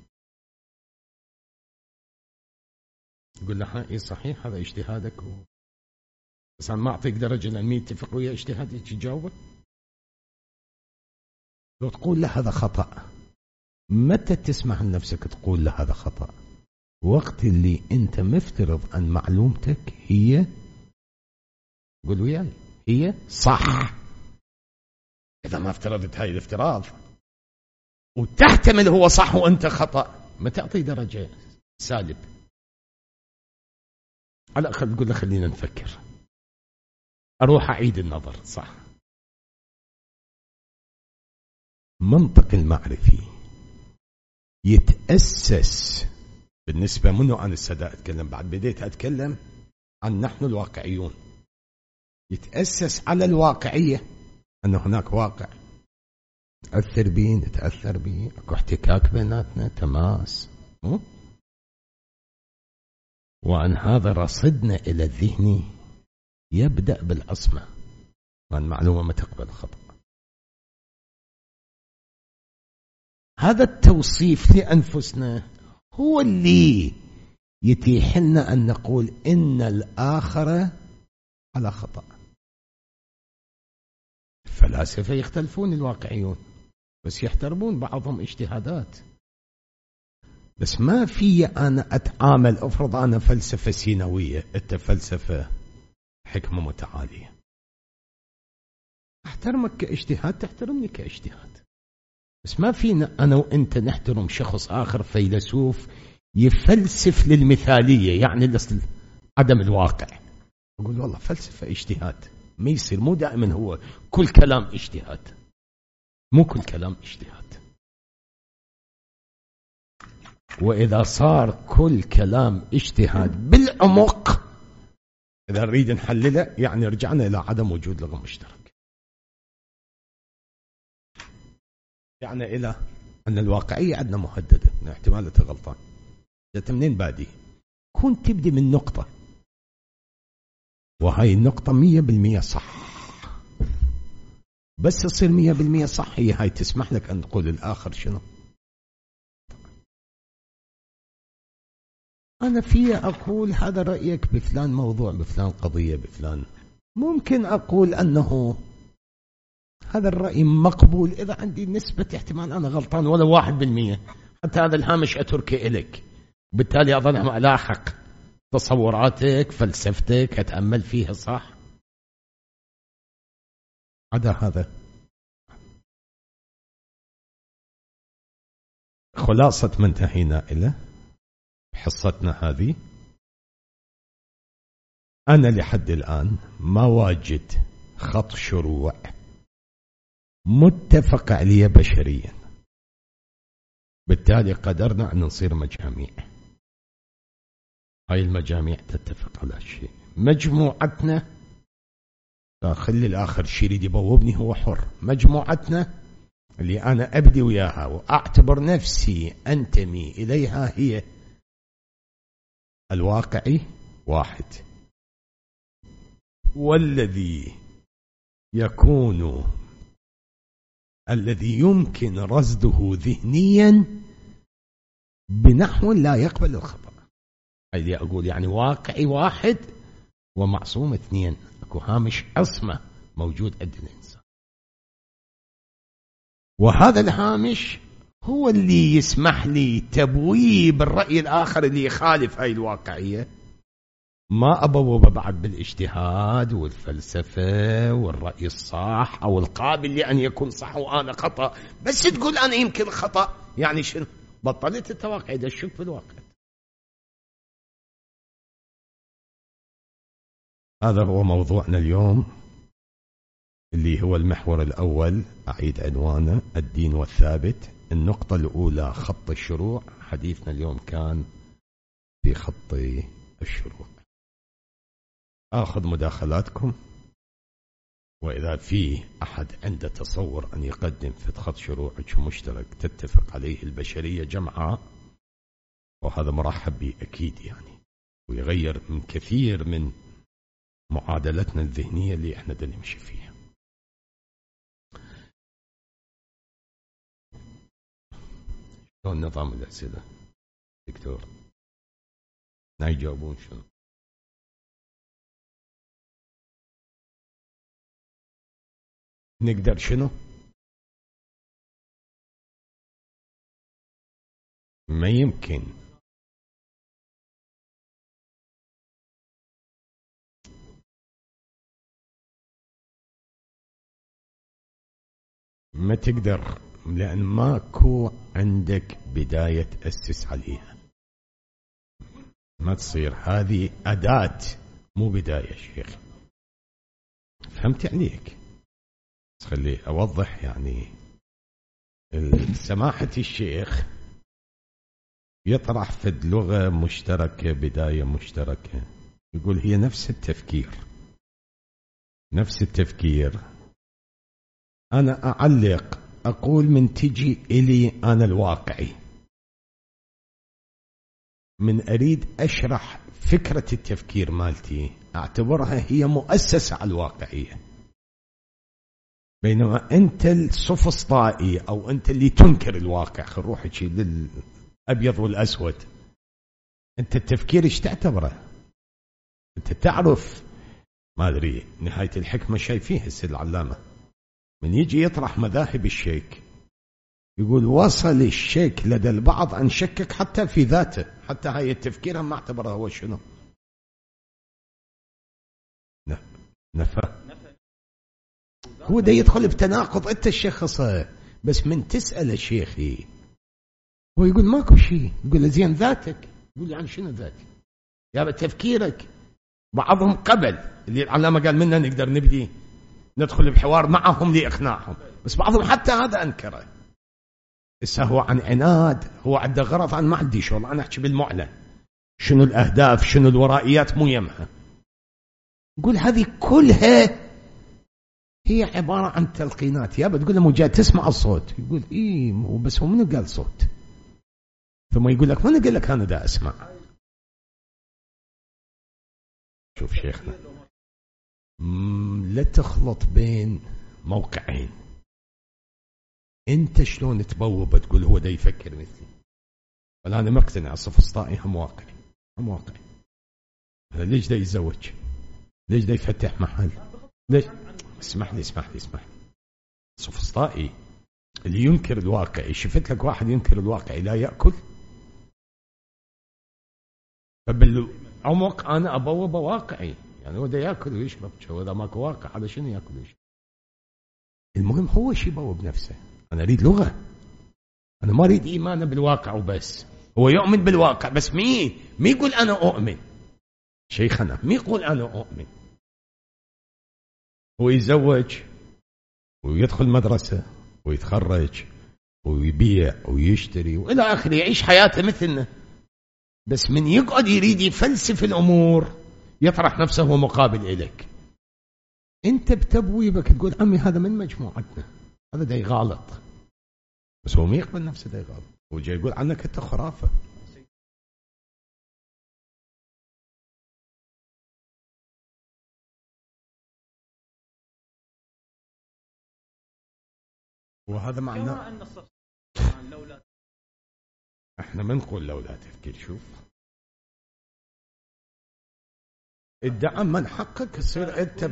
يقول له إيه صحيح هذا اجتهادك، بس أنا ما أعطيك درجة العلمية اتفق ويا اجتهادك تجاوبه. لو تقول له هذا خطأ، متى تسمح لنفسك تقول له هذا خطأ؟ وقت اللي أنت مفترض أن معلومتك هي، قول وياي، هي صح. إذا ما افترضت هاي الافتراض وتحتمل هو صح وأنت خطأ، ما تعطي درجة سالب. على الأقل تقول له خلينا نفكر، أروح أعيد النظر. صح. منطق المعرفي يتأسس بالنسبة منه. أنا السادة أتكلم، بعد بديت أتكلم عن نحن الواقعيون، يتأسس على الواقعية، أن هناك واقع تأثر بي، نتأثر بي، أكو احتكاك بيناتنا، تماس، وأن هذا رصدنا إلى الذهني يبدأ بالعصمة، وأن معلومة ما تقبل خطأ. هذا التوصيف لأنفسنا هو اللي يتيح لنا أن نقول إن الآخر على خطأ. الفلاسفة يختلفون، الواقعيون بس يحترمون بعضهم اجتهادات. بس ما في أنا أتعامل، أفرض أنا فلسفة سينوية، أنت فلسفة حكمة متعالية، أحترمك كاجتهاد، تحترمني كاجتهاد. بس ما فينا أنا وإنت نحترم شخص آخر فيلسوف يفلسف للمثالية، يعني عدم الواقع. أقول والله فلسفة اجتهاد، ما يصير، مو دائما هو كل كلام اجتهاد، مو كل كلام اجتهاد. وإذا صار كل كلام اجتهاد بالعمق، إذا نريد نحلله، يعني رجعنا إلى عدم وجود لغة مشترك، يعني إلى أن الواقعية عندنا مهددة من احتمال غلطان. جت منين بادي؟ كون تبدي من نقطة، وهاي النقطة 100% صح، بس تصير 100% صح، هي هاي تسمح لك أن تقول الآخر شنو. أنا في أقول هذا رأيك بفلان موضوع، بفلان قضية، بفلان، ممكن أقول أنه هذا الرأي مقبول إذا عندي نسبة احتمال أنا غلطان ولا 1%، حتى هذا الهامش أتركه إليك، بالتالي أظنهم ألاحق تصوراتك، فلسفتك، أتأمل فيها صح. عدا هذا، خلاصة ما انتهينا إلى حصتنا هذه، أنا لحد الآن ما واجد خط شروع متفق عليه بشريا، بالتالي قدرنا أن نصير مجاميع. هاي المجاميع تتفق على شيء، مجموعتنا خلي الآخر شيء يريد يبوبني هو حر، مجموعتنا اللي أنا أبدي وياها وأعتبر نفسي أنتمي إليها هي الواقعي واحد، والذي يكون الذي يمكن رصده ذهنيا بنحو لا يقبل الخطأ. اللي أقول يعني واقعي واحد ومعصوم اثنين، أكو هامش عصمة موجود عند الإنسان، وهذا الهامش هو اللي يسمح لي تبويب الرأي الآخر اللي يخالف هاي الواقعية. ما أبوب بعد بالاجتهاد والفلسفة والرأي الصح أو القابل لأن يكون صح وأنا خطأ، بس تقول أنا يمكن خطأ، يعني شنو؟ بطلت التواقع، إذا الشك بالواقع. هذا هو موضوعنا اليوم، اللي هو المحور الأول، أعيد عنوانه: الدين والثابت. النقطة الأولى خط الشروع، حديثنا اليوم كان في خط الشروع. آخذ مداخلاتكم، وإذا في أحد عنده تصور أن يقدم في خط شروعك مشترك تتفق عليه البشرية جمعاء، وهذا مرحب به أكيد يعني، ويغير من كثير من معادلتنا الذهنية اللي احنا دا نمشي فيها. شلون نظام الأسئلة دكتور؟ لا يجاوبون شنو؟ نقدر شنو؟ ما يمكن. ما تقدر، لأن ماكو عندك بداية تأسس عليها. ما تصير، هذه أداة مو بداية شيخ. فهمت عليك، بس خلي أوضح يعني. سماحة الشيخ يطرح في اللغة مشتركة، بداية مشتركة، يقول هي نفس التفكير، نفس التفكير. أنا أعلق أقول من تجي إلي أنا الواقعي، من أريد أشرح فكرة التفكير مالتي أعتبرها هي مؤسسة على الواقعية. بينما أنت السفسطائي أو أنت اللي تنكر الواقع، خل روح شيء للأبيض والأسود. أنت التفكير إيش تعتبره؟ أنت تعرف، ما أدري، نهاية الحكمة شايفيه السيد العلامة من يجي يطرح مذاهب الشيك، يقول وصل الشيك لدى البعض أن شكك حتى في ذاته، حتى هاي التفكير ما اعتبره هو شنو؟ نفى. هو ده يدخل بتناقض أنت الشخصة، بس من تسأل شيخي هو يقول ماكو شيء، يقول زين ذاتك، يقول يعني شنو ذاتك؟ يا تفكيرك. بعضهم قبل، اللي العلامة قال منا نقدر نبدي ندخل بحوار معهم لإقناعهم، بس بعضهم حتى هذا أنكره. إسا هو عن عناد، هو عنده غرض، عن ما عندي شغل، أنا أحكي بالمعلن شنو الأهداف، شنو الورائيات، مو يمها. يقول هذه كلها هي عبارة عن تلقينات. يابا تقول له مو جاي تسمع الصوت، يقول إيه بس هو منو قال صوت؟ ثم يقول لك من قال لك أنا دا أسمع؟ شوف شيخنا، لا تخلط بين موقعين. انت شلون تبوب تقول هو دا يفكر مثلي؟ ولا انا مقتنع السفسطائي هم واقعي، هم واقعي. ليش دا يتزوج؟ ليش دا يفتح محل؟ ليش؟ اسمح لي السفسطائي اللي ينكر الواقعي، شفت لك واحد ينكر الواقعي لا يأكل؟ فبالعمق انا ابوب واقعي، يعني هو دا يأكل ويشرب، شو اذا ماكو واقع هذا شنو يأكل ويشرب؟ المهم هو شي يبوب نفسه. أنا أريد لغة، أنا ما أريد إيمانه بالواقع وبس. هو يؤمن بالواقع، بس مين يقول أنا أؤمن؟ شيخنا مين يقول أنا أؤمن؟ هو يتزوج ويدخل مدرسة ويتخرج ويبيع ويشتري وإلى آخره، يعيش حياته مثلنا، بس من يقعد يريد يفلسف الأمور يطرح نفسه مقابل إليك. أنت بتبويبك تقول عمي هذا من مجموعتنا، هذا دا يغالط، بس هو ما يقبل نفسه دا يغالط، هو جاي يقول عنك أنت خرافة. وهذا معناه أن لولا احنا ما نقول لولا تفكير. شوف ادعى من حقك تصير انت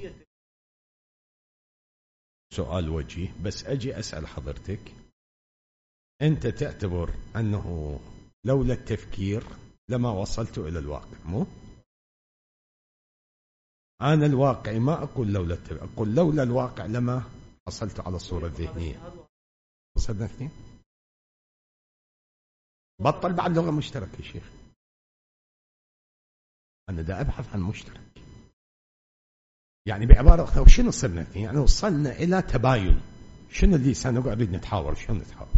سؤال وجيه. بس اجي اسال حضرتك، انت تعتبر انه لولا التفكير لما وصلت الى الواقع؟ مو انا الواقعي ما اقول لولا التفكير، اقول لولا الواقع لما حصلت على الصوره الذهنيه. وصلنا اثنين. بطل بعد لغه مشتركه يا شيخ. انا دا ابحث عن مشترك. يعني بعباره اخرى شنو صرنا اثنين؟ يعني وصلنا الى تباين. شنو اللي سنقعد نتحاور؟ شلون نتحاور؟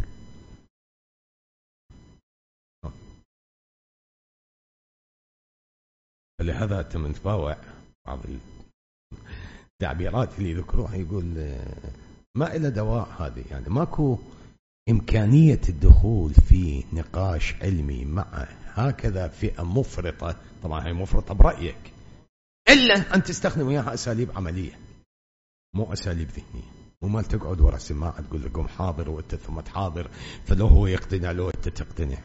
لهذا تم نتباوع بعض التعبيرات اللي يذكروها، يقول ما إلى دواء هذه. يعني ماكو إمكانية الدخول في نقاش علمي مع هكذا فئة مفرطة. طبعا هي مفرطة برأيك، إلا أن تستخدم وياها أساليب عملية مو أساليب ذهنية. وما تقعد ورا سماعة تقول لكم حاضر وأنت ثم تحاضر، فلو هو يقتنع لو أنت تقتنع.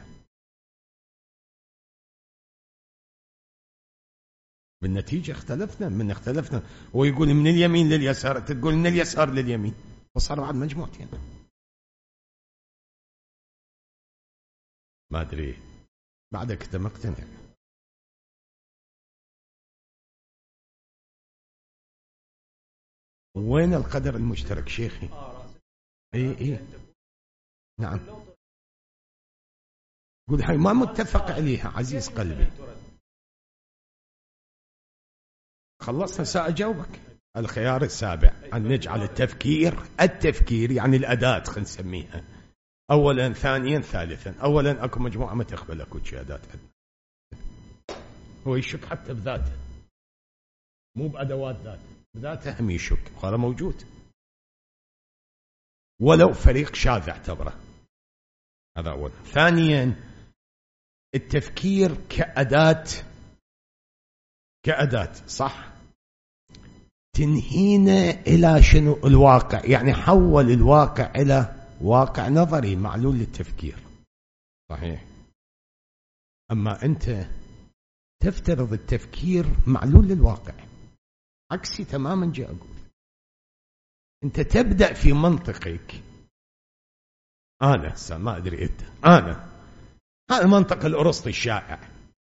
بالنتيجة اختلفنا. من اختلفنا هو يقول من اليمين لليسار، تقول من اليسار لليمين، وصار بعد مجموعتين. ما أدري بعدك أنت مقتنع. وين القدر المشترك شيخي؟ اي نعم. قول هاي ما متفق عليها عزيز قلبي. خلصنا سأجاوبك. الخيار السابع أن نجعل التفكير يعني الأداة خلينا نسميها أولا ثانيا ثالثا. أولا أكو مجموعة ما تقبل أكو شهادات عندنا. هو يشك حتى بذاته مو بأدوات ذاته، بذاته هم يشك وهذا موجود ولو فريق شاذ اعتبره. هذا أولا. ثانيا التفكير كأداة صح تنهينا إلى شنو؟ الواقع. يعني حول الواقع إلى واقع نظري معلول للتفكير. صحيح. أما أنت تفترض التفكير معلول للواقع، عكسي تماما. جاء أقول أنت تبدأ في منطقك. أنا ما أدري أنت، أنا هذا المنطق الأرسطي الشائع.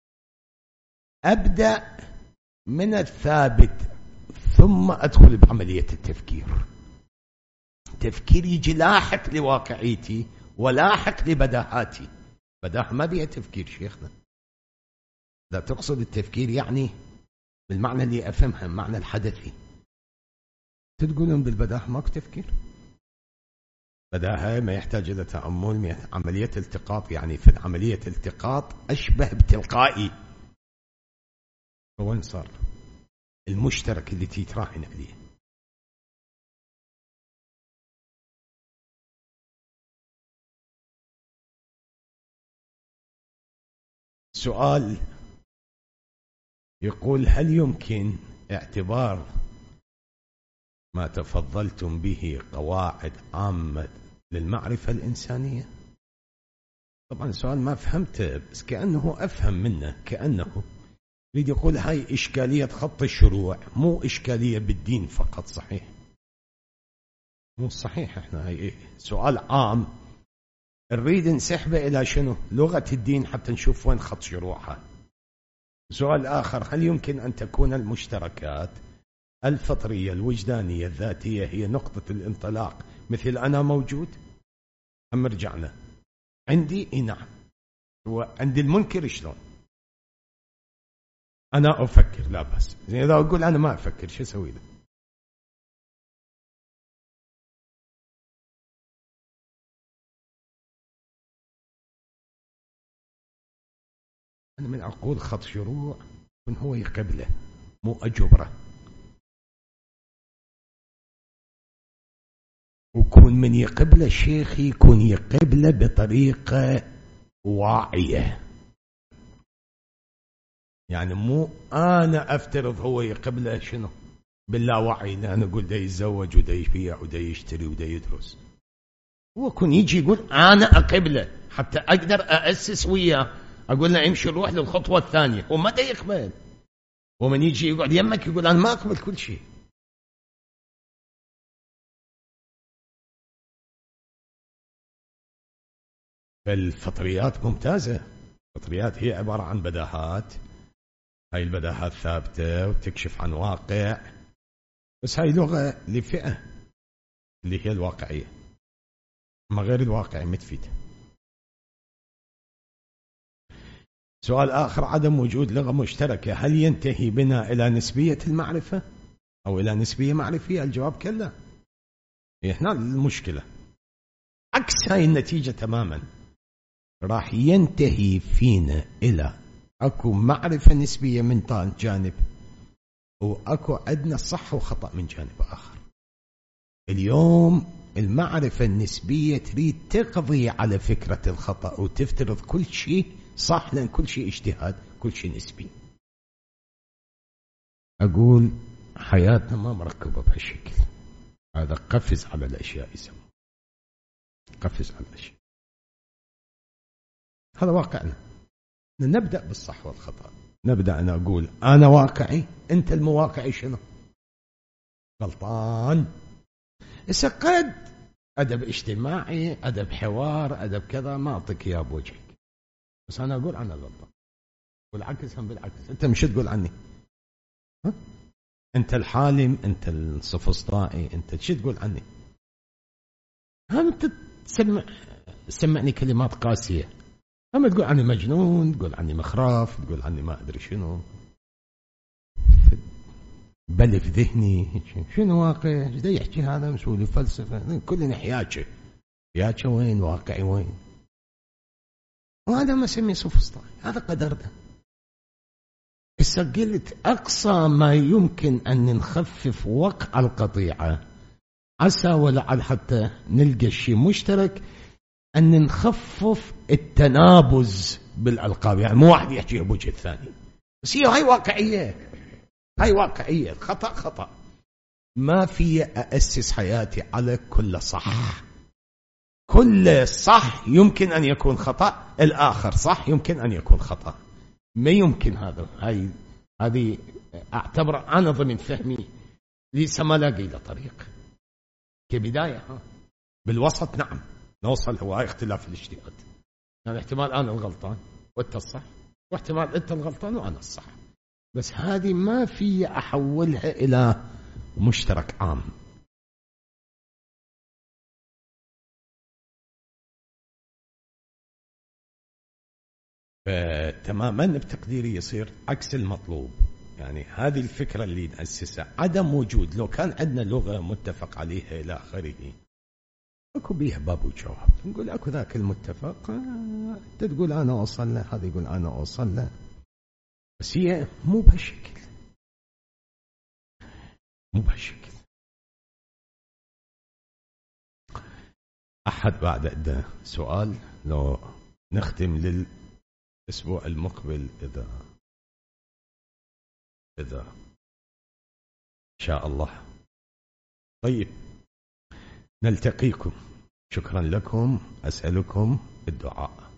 أبدأ من الثابت ثم أدخل بعملية التفكير. تفكير يجي لاحق لواقعيتي ولاحق لبداهاتي. بداهة ما بيها تفكير شيخنا. لا تقصد التفكير يعني بالمعنى اللي أفهمها، معنى الحدثي. تقولون بالبداهة ماكو تفكير. بداهة ما يحتاج إلى تأمل، عملية التقاط. يعني في عملية التقاط أشبه بتلقائي. وين صار المشترك اللي تراهن عليه؟ سؤال يقول هل يمكن اعتبار ما تفضلتم به قواعد عامة للمعرفة الإنسانية؟ طبعا سؤال ما فهمته، بس كأنه أفهم منه. كأنه يريد يقول هاي إشكالية خط الشروع، مو إشكالية بالدين فقط. صحيح مو صحيح. احنا هاي سؤال عام نريد نسحبه إلى شنو؟ لغة الدين حتى نشوف وين خط شروعها. سؤال آخر هل يمكن أن تكون المشتركات الفطرية الوجدانية الذاتية هي نقطة الانطلاق مثل أنا موجود؟ أم رجعنا عندي نعم وعند المنكر شلون؟ أنا أفكر لا بس إذا أقول أنا ما أفكر شو أسوي له؟ أنا من أقول خط شروع من هو يقبله مو أجبره. وكون من يقبله شيخ يكون يقبله بطريقة واعية. يعني مو أنا أفترض هو يقبله شنو باللاوعي. أنا أقول ده يتزوج وده يبيع وده يشتري وده يدرس. هو كون يجي يقول أنا أقبله حتى أقدر أأسس وياه، أقول له امشي روح للخطوة الثانية، ومتى يقبل؟ ومن يجي يقعد يمك يقول أنا ما أقبل كل شيء. فالفطريات ممتازة. الفطريات هي عبارة عن بداهات، هاي البداهات ثابتة وتكشف عن واقع، بس هاي لغة لفئة اللي هي الواقعية، أما غير الواقعي ما تفيد. سؤال آخر: عدم وجود لغة مشتركة هل ينتهي بنا إلى نسبية المعرفة أو إلى نسبية معرفية؟ الجواب كلا. هنا المشكلة عكس هاي النتيجة تماما، راح ينتهي فينا إلى أكو معرفة نسبية من جانب، وأكو عندنا صح وخطأ من جانب آخر. اليوم المعرفة النسبية تريد تقضي على فكرة الخطأ وتفترض كل شيء صح، لأن كل شيء اجتهاد، كل شيء نسبي. أقول حياتنا ما مركبة بهالشكل، هذا قفز على الأشياء يسمى، قفز على الأشياء. هذا واقعنا. نبدأ بالصح والخطأ، نبدأ أنا أقول أنا واقعي، أنت المواقعي شنو؟ غلطان. إذا قد أدب اجتماعي، أدب حوار، أدب كذا، ما أعطيك إياه بوجهك، بس أنا أقول أنا غلطان، والعكس هم بالعكس. أنت مش تقول عني، ها؟ أنت الحالم، أنت السفسطائي، أنت شو تقول عني؟ أنت تسمعني كلمات قاسية، أما تقول عني مجنون، تقول عني مخراف، تقول عني ما أدري شنو، بل في ذهني شنو واقع؟ ايش يحكي هذا؟ مسوي فلسفة، كلنا حياكه. حياكه وين؟ واقعي وين؟ وهذا ما اسميه سفسطائي، هذا قدرنا. بس قلت أقصى ما يمكن أن نخفف وقع القطيعة، عسى ولعل حتى نلقى الشيء مشترك، أن نخفف التنابز بالألقاب. يعني مو واحد يحكيها بوجه الثاني، بس هي هاي واقعية، هاي واقعية. الخطأ خطأ، ما في أأسس حياتي على كل صح. كل صح يمكن أن يكون خطأ، الآخر صح يمكن أن يكون خطأ، ما يمكن هذا. هذه أعتبر أنا ضمن فهمي ليس ما لاقي له طريق كبداية. بالوسط نعم نوصل، هو هاي اختلاف الاجتهاد، يعني احتمال أنا الغلطان وأنت الصح، واحتمال أنت الغلطان وأنا الصح، بس هذه ما في أحولها إلى مشترك عام. تماما بتقديري يصير عكس المطلوب. يعني هذه الفكرة اللي نأسسها عدم وجود، لو كان عندنا لغة متفق عليها إلى آخره، أكو بيها باب وجواب، نقول أكو ذاك المتفق، أنت تقول أنا أوصل له، هذا يقول أنا أوصل له، بس هي مو بهالشكل، مو بهالشكل. أحد بعد عنده سؤال؟ لو نختم للأسبوع المقبل إذا شاء الله. طيب نلتقيكم، شكرا لكم، أسألكم الدعاء.